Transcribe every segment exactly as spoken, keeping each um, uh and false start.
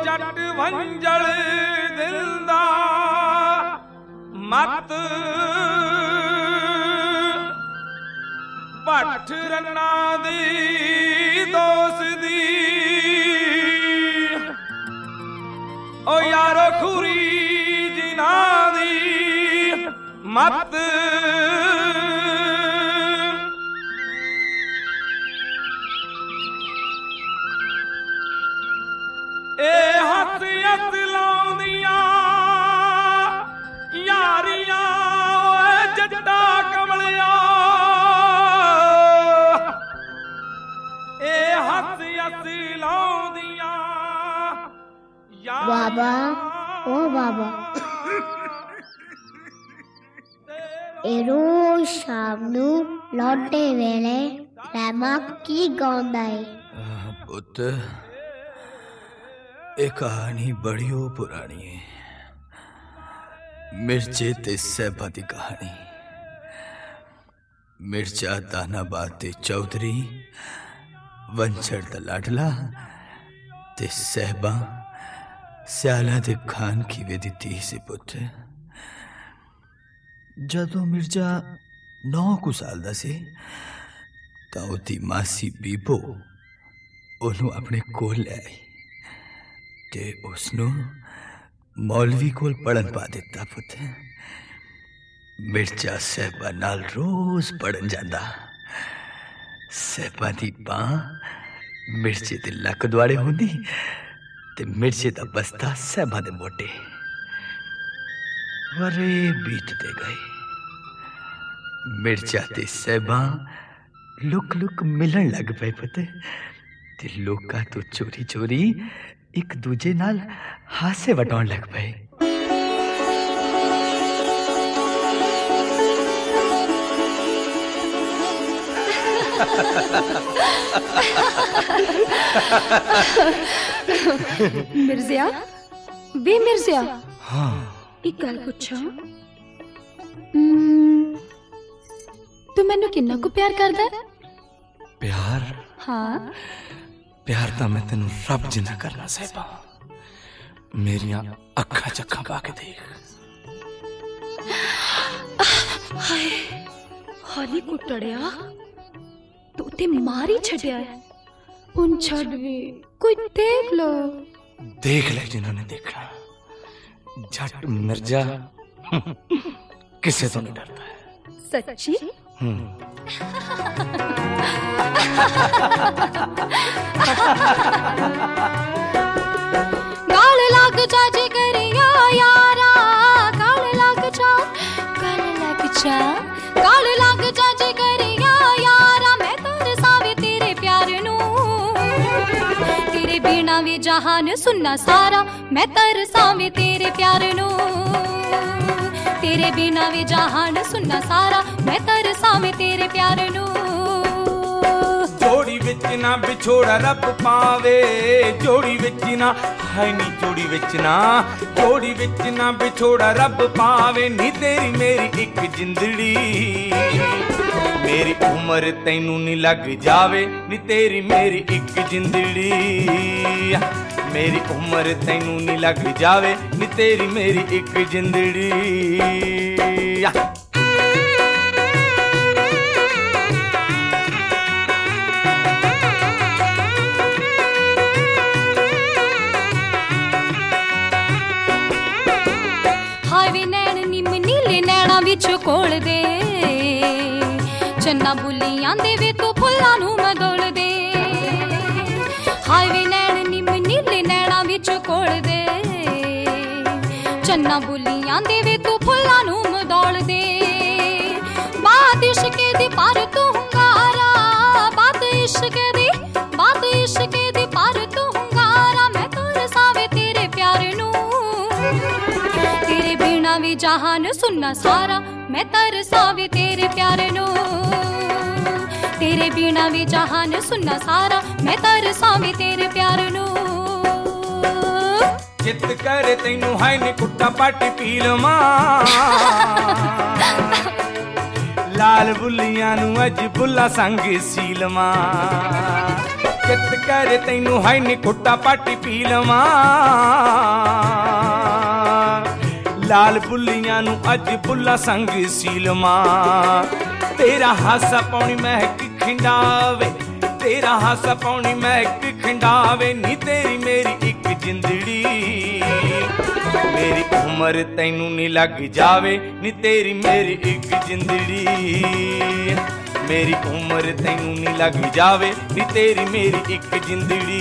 जट वंजल दिलदा मत पठ रन्ना दी दोस्ती ओ यारो खुरी जिना दी मत ए हथ हथ लाउंदियां यारियां जट्टा कमलिया ए हथ हथ लाउंदियां बाबा ओ बाबा ए रोज शाम नू लौटे वेले रहमा की गाउंदा है पुत ये कहानी बड़ी हो पुरानी है मिर्चे ते सहबा दी कहानी मिर्चा दानाबाद ते चौधरी वंशड़ दा लाडला ते सहबा सियाला दे खान की वे दी से पुत्र जदों मिर्जा नौ कु साल दा सी तां ओदी मासी बीबो ओनू अपने कोल ले आई ते उसनू मौलवी कोल पढ़न पा दिता पुत्र मिर्जा सहबा नाल रोज पढ़न जांदा सहबा दी बां मिर्चे दे लक दुआड़े होंदी ते मिर्चे दा बस्ता सहबा दे मोटे वरे बीतते गए मिर्चा ते सहबा लुक लुक मिलन लग पे पुत्र ते लोका तो चोरी चोरी एक दूजे नाल हासे वटाउण लग पे मिर्जिया बे मिर्जिया हाँ एक गल पूछा तू मैनू किन्ना को प्यार करदा है प्यार हाँ प्यार तो मैं तेन रब जिन्ना करना सहबा मेरिया अखा चखा पा के देख हाय हाली कुटड़िया तू ते मारी छड़िया है उन छड़ भी कोई देख लो देख ले जिन्होंने देखना झट मिर्जा किसे तो नहीं डरता है सच्ची गाल लाग जा जे करिया यारा गाल लाग जा गाल लाग जा गाल लाग जा जे करिया यारा मैं तरसावे तेरे प्यार नू तेरे बिना वे जहान सुनना सारा मैं तरसावे तेरे प्यार नू तेरे बिना वे जहान सुनना सारा मैं तरसावे तेरे प्यार नू जोड़ी विच ना बिछोड़ा रब पावे जोड़ी विच ना हाय नी जोड़ी विच ना जोड़ी विच ना बिछोड़ा रब पावे नी तेरी मेरी एक जिंदड़ी मेरी उम्र तैनू नी लग जावे नी तेरी मेरी एक जिंदड़ी मेरी उम्र तैनू नी लग जावे नी तेरी मेरी एक जिंदड़ी हावे नैन निम नीले नैना विच कोल दे चन्ना बुलियां दे वे तो फुल्लां नू मदोल दे हावे नैन निम नीले नैना विच कोल दे चन्ना बुलियां दे वे तो फुल्लां नू मदोल दे बात इश्क दी पर तू हुंगारा बात इश्क दी बात इश्क दी पर तू हुंगारा मैं तरसावे तेरे प्यार नू तेरे बिना भी जहान सुनना सारा मैं तरसावे तेरे प्यार नू तेरे बिना भी जहान सुनना सारा मैं तरसावे तेरे प्यार नू चित करे तैनू हाय नी कुट्टा पाटी पी लवां लाल बुलियां नू अज बुला संग सी लवां चित करे तैनू है नी घुट्टा पाटी पी लवां लाल बुल्लियां नू अज बुल्ला संग सी लवां तेरा हासा पौनी महक खिंडावे तेरा हासा पौनी महक खिंडावे नी तेरी मेरी एक जिंदड़ी मेरी उम्र तैनू नी लग जावे नी तेरी मेरी एक जिंदड़ी मेरी उम्र तैनू नी लग जावे नी तेरी मेरी एक जिंदड़ी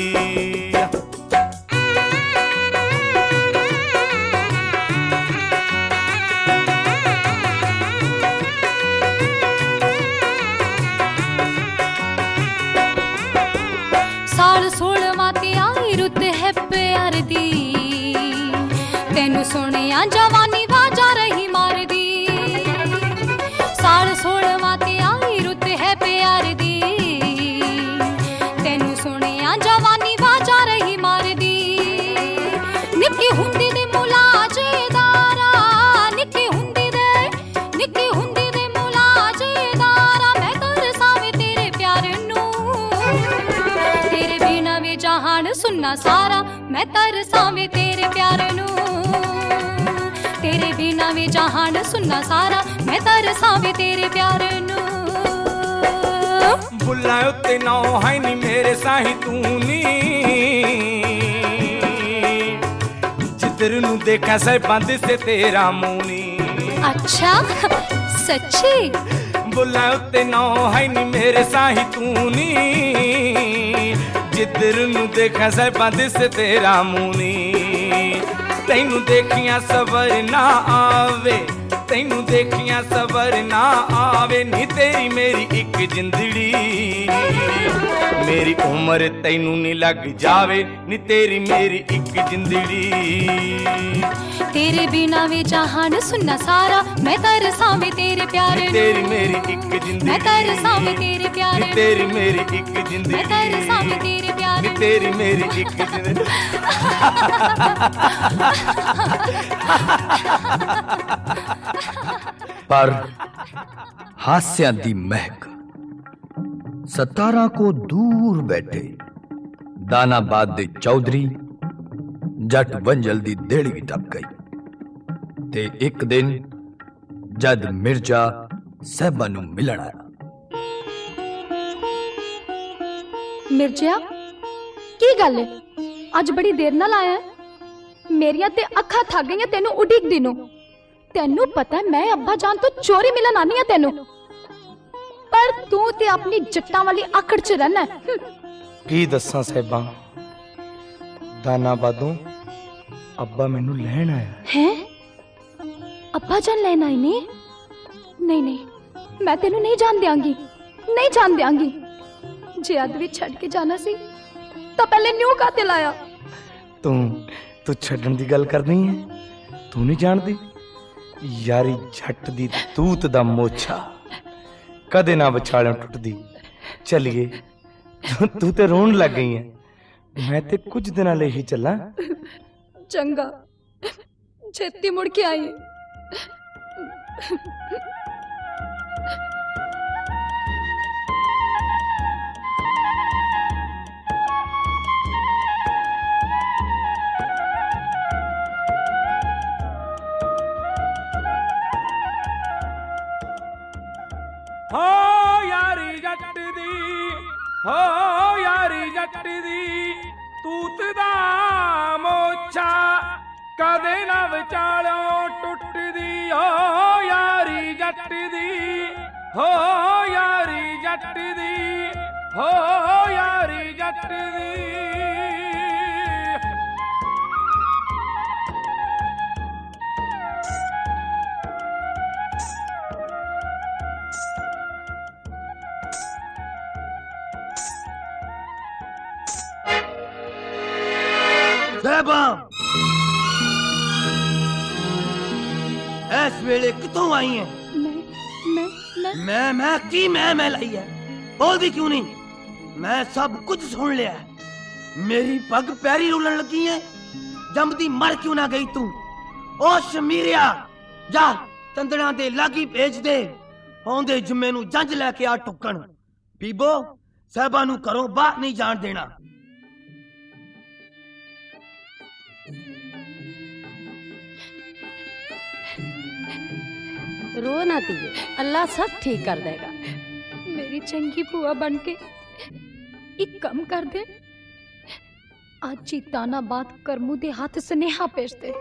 साल सोलवा ते आई रुत है प्यार दी तेनू सुनिया जवानी वाजा रही मार दी साल सोलवा ते आई रुत है प्यार दी तेनू सुनिया जवानी वाजा रही मार दी निक्की हुंदी दे मुलाजेदारा निक्की हुंदी दे निक्की हुंदी दे मुलाजेदारा मैं तरसावे तेरे प्यार नू तेरे बिना वे जहान सुनना सारा मैं तरसावे तेरे प्यार नू तेरे बिना वे जहान सुनना सारा मैं तरसावे तेरे प्यार नू बुल्ला उत्ते नौ है नी मेरे साही तू नी जिधर नू देखा सै बंद से तेरा मुंह नी अच्छा सच्ची बुल्ला उत्ते नौ है नी मेरे साही तू नी जिधर नू देखा सै बंद से तेरा मुंह नी तैनू देखियां सबर ना आवे तैनू देखियां सबर ना आवे नी तेरी मेरी एक जिंदड़ी मेरी उम्र तैनू नी लग जावे नी तेरी मेरी एक जिंदड़ी तेरे बिना वे जहान सुनना सारा मैं तरसावे तेरे प्यार नू तेरी मेरी एक जिंदड़ी मैं तरसावे तेरे प्यार नू तेरी मेरी एक जिंदड़ी मैं तरसावे तेरे प्यार नू तेरी मेरी एक जिंदड़ी पर हास्या दी महक सतारा को दूर बैठे दानाबाद दे चौधरी जट वंजल दी देड़ी टप गई ते एक दिन जद मिर्जा साहबा नू मिलन आया मिर्जा की गल है अज बड़ी देर नाल आया है मेरिया ते अखा थक गई तेनू उडीक दिनों तेनू पता है मैं अब्बा जान तो चोरी मिलन आनी है तेनू पर तू ते अपनी जट्टां वाली आकड़ च रहना है की दस्सां साहिबा दानाबादों अब्बा मैनू लैन आया हैं अब्बा जान लेना आई नहीं नहीं नहीं मैं तेनू नहीं जान दियांगी नहीं जान दियांगी जे अद भी छड़ के जाना सी तो पहले न्यू काते लाया तू तू छड्डण दी गल करनी है तू नहीं जानदी यारी झट दी तूत दा मोछा कदे ना विछालों टुटदी चलिए तू ते रोन लग गई है मैं ते कुछ दिनां लई ही चला चंगा छेती मुड़ के आई हो यारी जट दी हो यारी जट दी तूत दा मोछा कदे ना विचालों टुटदी हो यारी जट दी हो यारी जट दी हो यारी जट दी इस वेले कितों आई है? मैं मैं मैं मैं मैं की मैं मैं लाई है बोलती क्यों नहीं? मैं सब कुछ सुन लिया है। मेरी पग पैरी रुलन लगी है। जमदी मर क्यों ना गई तू? ओ शमीरिया जा चंदना दे लागी भेज दे। आंदे जुम्मे नू जंज लेके आ टुकन। बीबो साहबा नू घरों बाहर नहीं जान देना। रो ना धीए, अल्लाह सब ठीक कर देगा। मेरी चंगी भूआ बन के एक कम कर दे, आज ही ताना बात करमू दे हाथ स्नेहा भेज दे।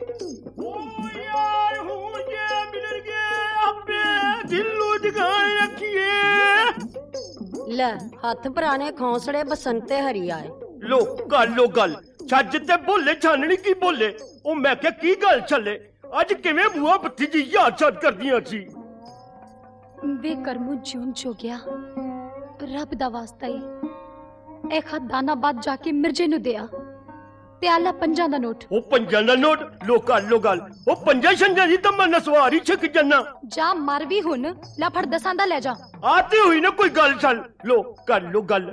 ले हाथ पुराने खौंसड़े बसंते हरी आए। लो गल लो गल छज ते बोले छाननी की बोले। ओ मैं क्या की गल चले अज किवें बुआ बत्ती जी याद छद करदियां सी। वे करमू जून जो गया रब दा वास्ता ही एक हाथ दाना बात जाके मिर्जे नु दिया ते आला पंजा दा नोट। ओ पंजा दा नोट लो गल लो गल ओ पंजा शंजा दी तो मैं नसवारी छिक जन्ना। जा मर भी हुन ला फड़ दसां दा ले जा। आती हुई ना कोई गल चल लो गल लो गल।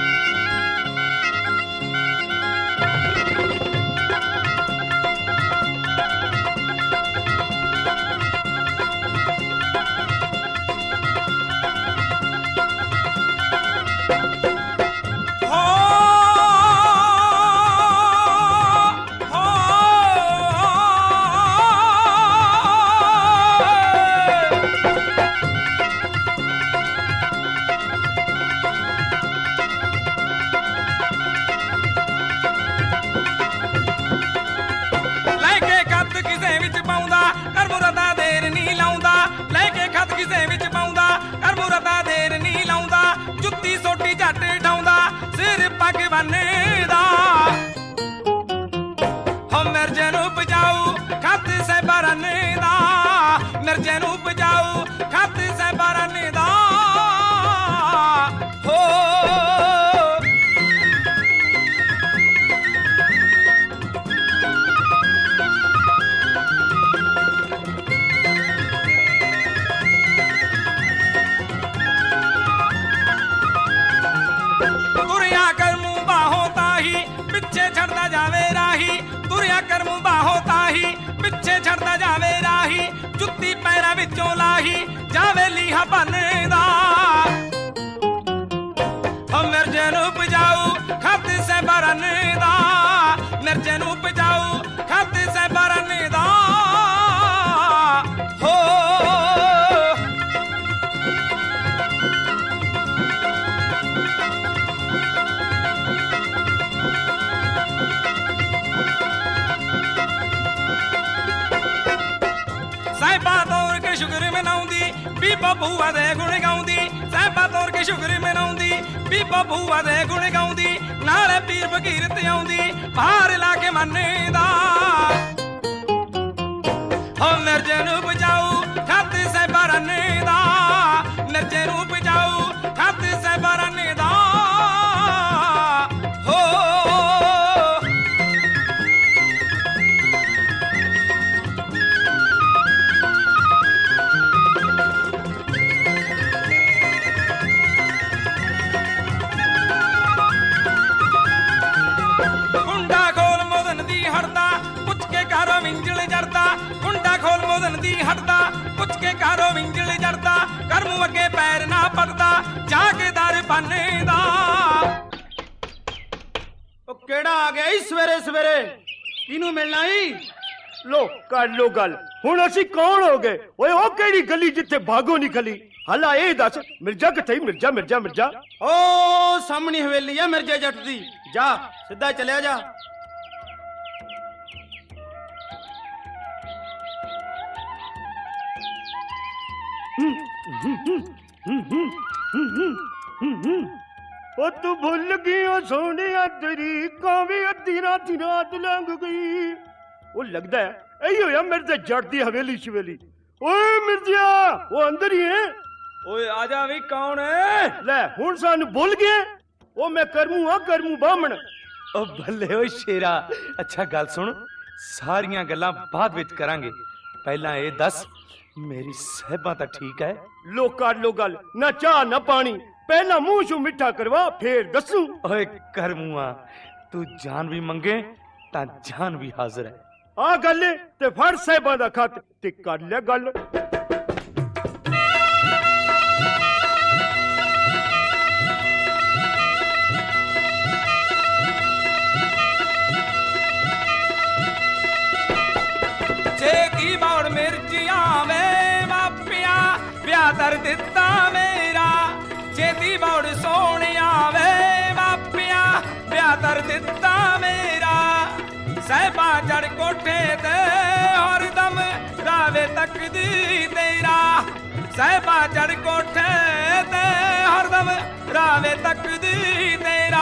बबूआ दे गुण गाउंदी साहिबा तौर के शुक्र मनाउंदी भी बबूआ दे गुण गाउंदी नाले पीर फकीर ते आउंदी बाहर ला के मन्नेदा हो मिर्जे नू बचाओ खाते साहिबा रन्ने दा मिर्जे नू बचाओ खाते साहिबा रन्ने दा हो हटदा पुछ के कारो विंजल जड़दा कर मुंह अगे पैर ना पड़दा जाके दर पाने दा ओ केड़ा आ गया ई सवेरे सवेरे किनू मिलना ही लो कर लो गल हुण असी कौन हो गए ओए ओ केड़ी गली जिथे भागो निकली हला ए दस मिर्जा किथे मिर्जा मिर्जा मिर्जा ओ सामने हवेली है मिर्जा जट दी जा सीधा चलिया जा ओ तू भुल गई सोने तेरी कावे अद्धी रात रात लंघ गई ओ लगदा है यही होया मेरे ते जट दी हवेली शवेली ओए मिर्जा वो अंदर ही है ओए आजा भी कौन है ले हुन सानू भुल गए ओ मैं करमू आ करमू बामण ओ भले ओ शेरा अच्छा गल सुन सारियां गल्लां बाद विच करांगे पहला ए दस मेरी साहिबा तां ठीक है लो कर लो गल ना चाह ना पानी पहला मुंह शू मिठा करवा फिर दसू ओए करमुआ तू जान भी मंगे तां जान भी हाजिर है आ गल ते फड़ साहिबा दा खत ते कर ले गल ਦਿੱਤਾ ਮੇਰਾ ਛੇਤੀ ਬੌੜ ਸੋਹਣਿਆ ਵੇ ਮਾਪਿਆਂ ਵਿਆਹ ਕਰ ਦਿੱਤਾ ਮੇਰਾ ਸਹਿਬਾ ਚੜ ਕੋਠੇ ਤੇ ਹਰਦਮ ਰਾਵੇ ਤੱਕਦੀ ਤੇਰਾ ਸਹਿਬਾ ਚੜ ਕੋਠੇ ਤੇ ਹਰਦਮ ਰਾਵੇ ਤੱਕਦੀ ਤੇਰਾ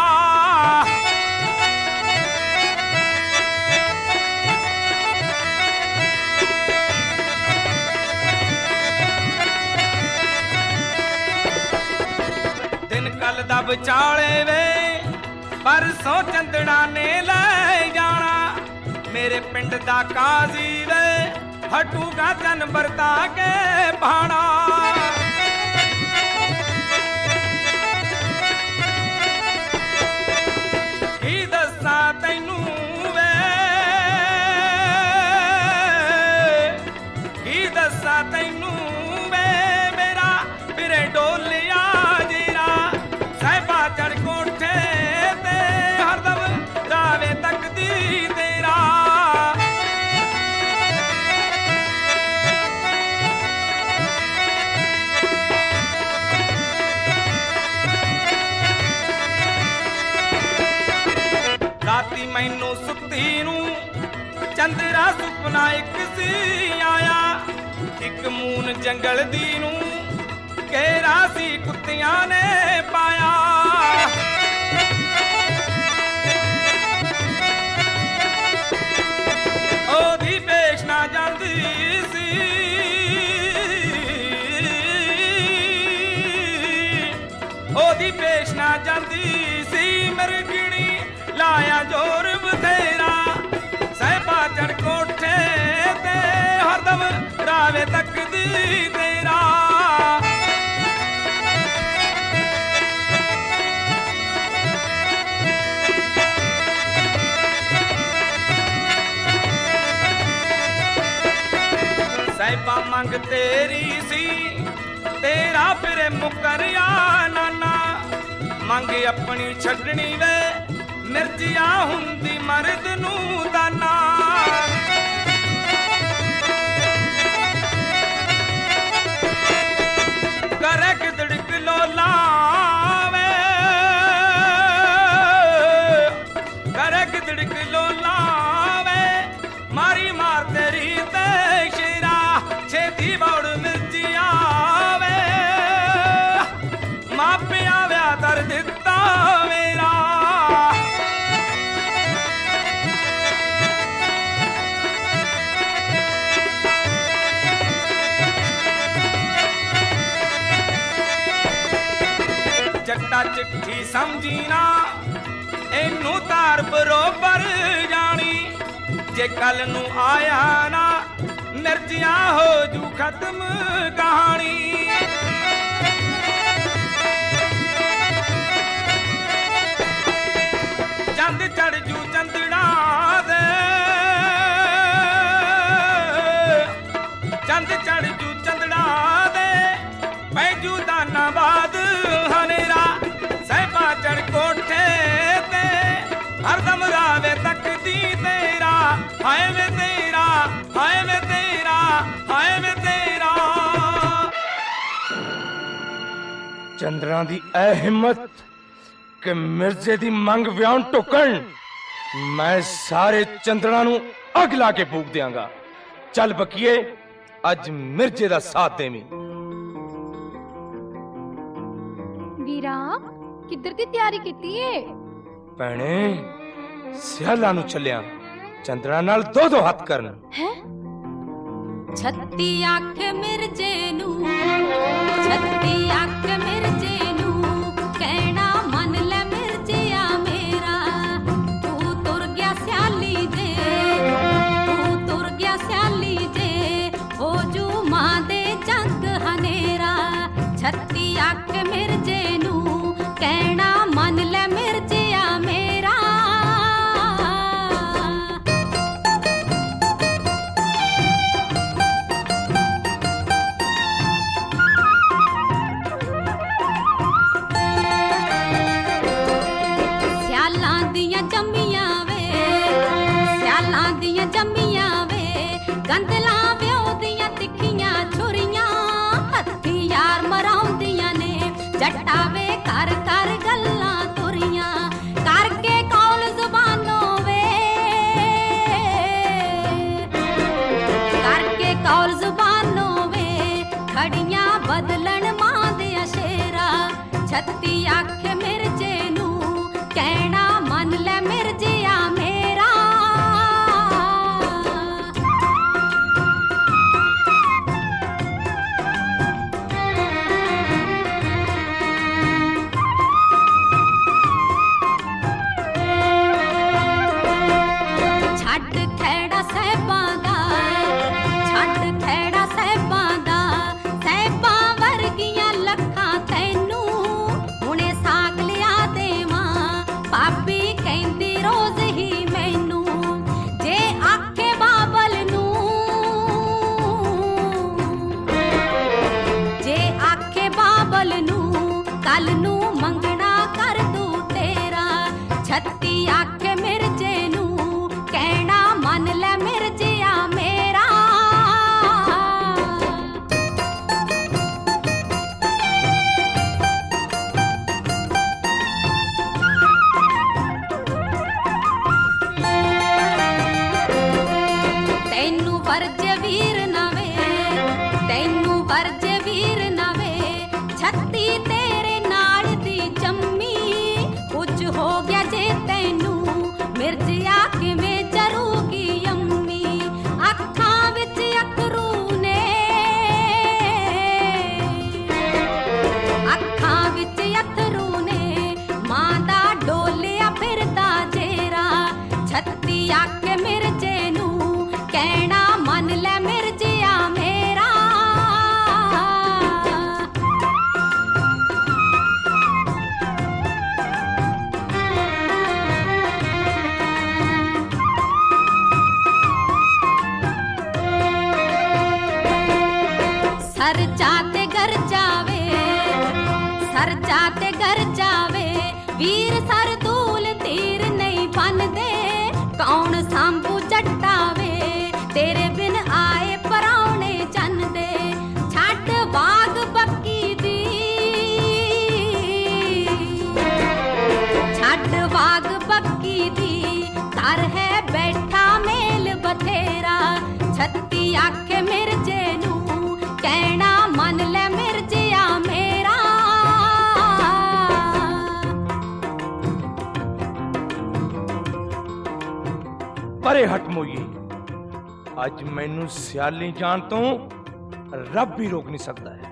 ਦਿਨ ਕੱਲ ਦਾ ਵਿਚਾਲੇ ਵੇ ਪਰਸੋਂ ਚੰਦੜਾ ਨੇ ਲੈ ਜਾਣਾ ਮੇਰੇ ਪਿੰਡ ਦਾ ਕਾਜ਼ੀ ਵੇ ਹਟੂਗਾ ਜਨ ਵਰਤਾ ਕੇ ਬਾਣਾ ਕੀ ਦੱਸਾਂ ਤੈਨੂੰ ਵੇ ਕੀ ਦੱਸਾਂ ਤੈਨੂੰ ਵੇ ਮੇਰਾ ਫਿਰੇ ਡੋਲਿਆ ਜੀਰਾ ਸਹਿਬਾ ਚੜ ਕੋਠੇ ਤੇ ਹਰਦਮ ਰਾਵੇ ਤੱਕਦੀ ਤੇਰਾ ਰਾਤੀ ਮੈਨੂੰ ਸੁੱਤੀ ਨੂੰ ਚੰਦਰਾ ਸੁਪਨਾ ਇੱਕ ਸੀ ਆਇਆ ਇੱਕ ਮੂਨ ਜੰਗਲ ਦੀ ਨੂੰ ਘੇਰਾ ਸੀ ਕੁੱਤਿਆਂ ਨੇ ਪਾਇਆ ਉਹਦੀ ਪੇਸ਼ ਨਾ ਜਾਂਦੀ ਸੀ ਉਹਦੀ ਪੇਸ਼ ਨਾ ਜਾਂਦੀ ਸੀ ਮਿਰਗਣੀ ਲਾਇਆ ਜੋਰ ਬਥੇਰਾ ਸਹਿਬਾ ਚੜ ਕੋਠੇ ਤੇ ਹਰਦਮ ਰਾਵੇ ਤੱਕਦੀ ਤੇਰਾ ਸਹਿਬਾ ਮੰਗ ਤੇਰੀ ਸੀ ਤੇਰਾ ਫਿਰੇ ਮੁਕਰਿਆ ਨਾਨਾ ਮੰਗ ਆਪਣੀ ਛੱਡਣੀ ਵੇ ਮਿਰਜਿਆ ਹੁੰਦੀ ਮਰਦ ਨੂੰ ਦਾਨਾ ਕਰੇ ਕਿਦੜਕ ਲੋਲਾ ਵੇ ਕਰੇ ਕਿਦੜਕ ਲੋਲਾ ਵੇ ਮਾਰੀ ਮਾਰ ਤੇਰੀ ਤੇ ਸ਼ੇਰਾ ਛੇਤੀ ਬੌੜ ਮਿਰਜਿਆ ਵੇ ਮਾਪਿਆਂ ਵਿਆਹ ਕਰ ਦਿੱਤਾ ਮੇਰਾ ਜੱਟਾ ਚਿੱਠੀ ਸਮਝੀ ਨਾ ਇਹਨੂੰ ਤਾਰ ਬਰੋਬਰ ਜਾਣੀ ਜੇ ਕੱਲ ਨੂੰ ਆਇਆ ਨਾ ਮਿਰਜਿਆਂ ਹੋ ਜੂ ਖਤਮ ਕਹਾਣੀ ਚੰਦ ਚੜ ਜੂ ਚੰਦੜਾ ਦੇ ਚੰਦ ਚੜ ਜੂ ਚੰਦੜਾ ਦੇ ਪੈ ਜੂ ਦਾਨਾ ਬਾਦ ਹਨੇਰਾ ਸਹਿਬਾ ਚੜ ਕੋਠੇ ਤੇ ਹਰਦਮ ਰਾਵੇ ਤੱਕਦੀ ਤੇਰਾ ਹਾਏ ਵੇ ਤੇਰਾ ਹਾਏ ਵੇ ਤੇਰਾ ਹਾਏ ਵੇ ਤੇਰਾ ਚੰਦਰਾਂ ਦੀ ਐ ਹਿੰਮਤ ਕਿ ਮਿਰਜ਼ੇ ਦੀ ਮੰਗ ਵਿਆਹ ਟੋਕਣ ਮੈਂ ਸਾਰੇ ਚੰਦਰਾਂ ਨੂੰ ਅੱਗ ਲਾ ਕੇ ਫੂਕ ਦਿਆਂਗਾ ਚੱਲ ਬਕੀਏ ਅੱਜ ਮਿਰਜ਼ੇ ਦਾ ਸਾਥ ਦੇਵੀਂ ਵੀਰਾ ਕਿੱਧਰ ਦੀ ਤਿਆਰੀ ਕੀਤੀ ਏ ਭੈਣੇ ਸਿਆਲਾਂ ਨੂੰ ਚੱਲਿਆ ਚੰਦਰਾਂ ਨਾਲ ਦੋ ਦੋ ਹੱਥ ਕਰਨ ਹੈ ਛੱਤੀ ਅੱਖ ਮਿਰਜੇ ਨੂੰ ਛੱਤੀ ਅੱਖ ਮਿਰਜੇ ਨੂੰ ਕਹਿਣਾ ਮੰਨ ਲੈ ਮਿਰਜਿਆ ਮੇਰਾ ਤੂੰ ਤੁਰ ਗਿਆ ਸਿਆਲੀ ਜੇ ਤੂੰ ਤੁਰ ਗਿਆ ਸਿਆਲੀ ਜੇ ਹੋ ਜੂ ਮਾਂ ਦੇ ਜੰਗ ਹਨੇਰਾ ਛੱਤੀ ਅੱਖ ਮਿਰਜੇ ਨੂੰ ਕਹਿਣਾ ਮੰਨ ਲੈ ਮਿਰਜਿਆ ਮੇਰਾ छत्ती आखे मिर्जे नू कहना मन ले मिर्जिया मेरा। छड्ड खेड़ा साहिबां दा, छड्ड खेड़ा साहिबां दा, साहिबां वर्गियां लखां तैनू हुणे साक लिया देवां। भाभी कहंदी रोज ही मैनू जे आखे बाबल नू, जे आखे बाबल नू कल नू मंगना कर दूं तेरा। छत्ती आखे मिर्जे नू कहना मन ले मिर्जिया मेरा। तैनू वर्ज वीर नवे, तैनू वर्ज वीर नवे, छत्ती तेरे नाल दी जम्मी। कुछ हो गया जे तैनू मिर्जिया किवें जरूगी यम्मी। अखां विच अखरू ने, अखां विच अथरू ने, मां दा डोलिया फिरदा जेरा। छत्ती आखे मिर्जे नू कहना मन ले मिर्जिया मेरा। सर जाते घर जावे, सर जाते घर जावे, वीर सर दूल तीर नहीं बनदे। कौन सांभू जट्टावे तेरे बिन आए पराउने चन दे। छड्ड वाग बक्की दी, छड्ड वाग बक्की दी, घर है बैठा मेल बथेरा। छत्ती आखे मिर्जे नू कहना मन ले मिर्जिया मेरा। परे हट मोइए, अज मैनू सियाली जान तो रब भी रोक नहीं सकता है।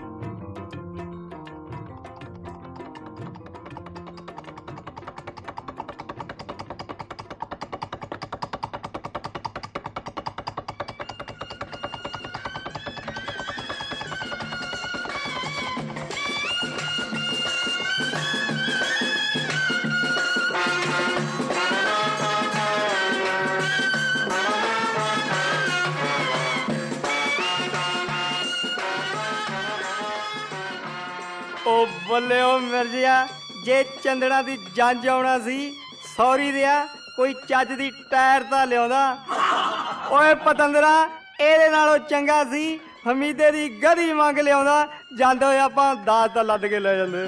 ओ ਬੱਲੇ ਓ ਮਿਰਜਿਆ, ਜੇ ਚੰਦੜਾ ਦੀ ਜੰਜ ਆਉਣਾ ਸੀ ਸੌਰੀ ਦਿਆ ਕੋਈ ਚੱਜ ਦੀ ਟਾਇਰ ਤਾਂ ਲਿਆਉਂਦਾ। ਓਏ ਪਤੰਦਰਾ, ਇਹਦੇ ਨਾਲੋਂ ਚੰਗਾ ਸੀ ਹਮੀਦੇ ਦੀ ਗਧੀ ਮੰਗ ਲਿਆਉਂਦਾ। ਜਾਂਦੇ ਹੋਏ ਆਪਾਂ ਦਾਜ ਤਾਂ ਲੱਦ ਕੇ ਲੈ ਜਾਂਦੇ।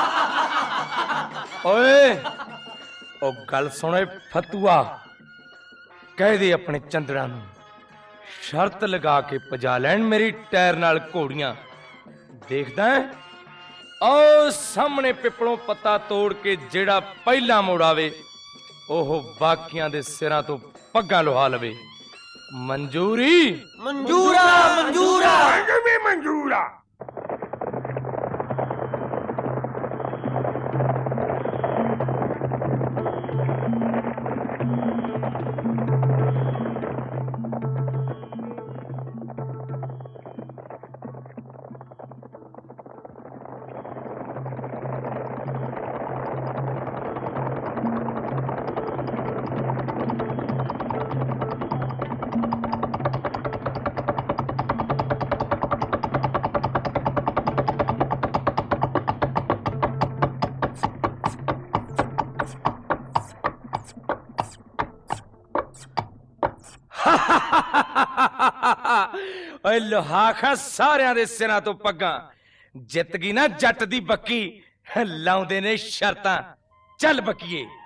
ਓਏ ਉਹ ਗੱਲ ਸੁਣੇ ਫਤੂਆ, ਕਹਿ ਦੇ ਆਪਣੇ ਚੰਦੜਾ ਨੂੰ ਸ਼ਰਤ ਲਗਾ ਕੇ ਪਜਾ ਲੈਣ ਮੇਰੀ ਟਾਇਰ ਨਾਲ ਘੋੜੀਆਂ। ਦੇਖਦਾ ਉਹ ਸਾਹਮਣੇ ਪਿੱਪਲੋਂ ਪੱਤਾ ਤੋੜ ਕੇ ਜਿਹੜਾ ਪਹਿਲਾ ਮੋੜ ਆਵੇ ਉਹ ਬਾਕੀਆਂ ਦੇ ਸਿਰਾਂ ਤੋਂ ਪੱਗਾਂ ਲੁਹਾ ਲਵੇ। ਮਨਜ਼ੂਰੀ? ਮਨਜ਼ੂਰਾ ਮਨਜ਼ੂਰਾ ਕਿਵੇਂ ਮਨਜ਼ੂਰਾ? ਓਏ ਲੋਹਾਖਾ ਸਾਰਿਆਂ ਦੇ ਸਿਰਾਂ ਤੋਂ ਪੱਗਾਂ। ਜਿੱਤ ਗਈ ਨਾ ਜੱਟ ਦੀ ਬੱਕੀ, ਲਾਉਂਦੇ ਨੇ ਸ਼ਰਤਾਂ। ਚੱਲ ਬੱਕੀਏ।